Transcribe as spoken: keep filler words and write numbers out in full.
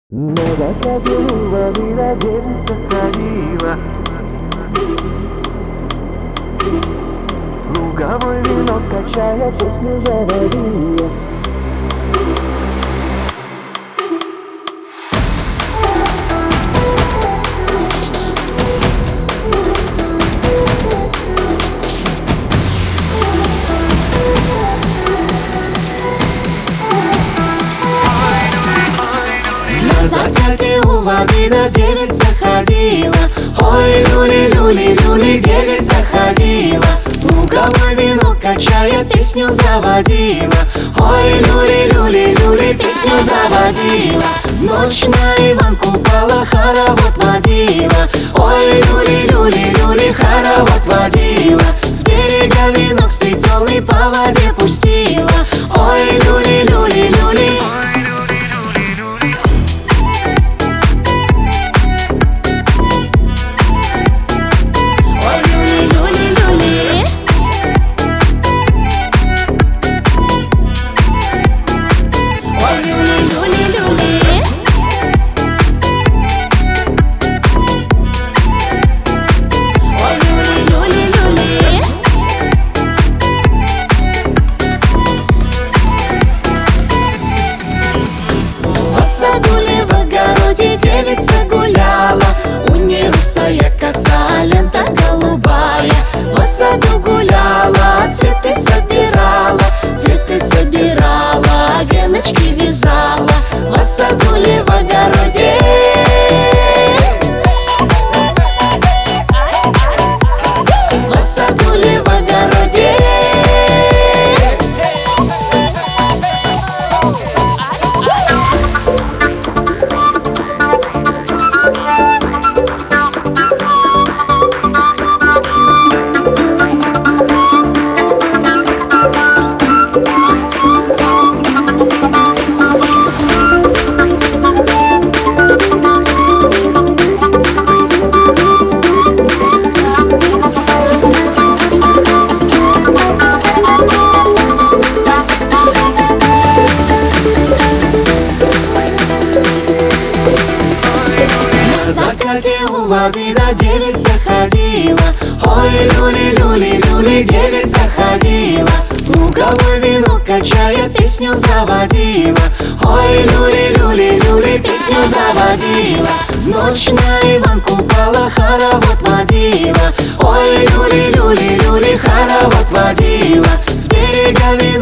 На закате у воды на девица ходила, луговой венок качая, песню заводила. На закате у воды на девица ходила, ой, люли-люли, люли, девица ходила, луговой венок качая, песню заводила, ой, люли-люли, люли, песню заводила. В ночь на Иванку пала, хоровод водила, ой, люли-люли, люли, хоровод водила. С берега венок сплетенный по воде пустила, ой, люли-люли, люли. В огороде девица гуляла, у ней русая коса, лента голубая. В саду гуляла, цветы собирала, цветы собирала, веночки вязала. В саду ли в огороде? В саду ли в огороде? На закате у воды на девица ходила, ой, люли-люли, люли, девица ходила, луговой венок качая, песню заводила, ой, люли-люли, люли, песню заводила. В ночь на Иванку пала, хоровод водила, ой, люли-люли, люли, хоровод водила. С берега венок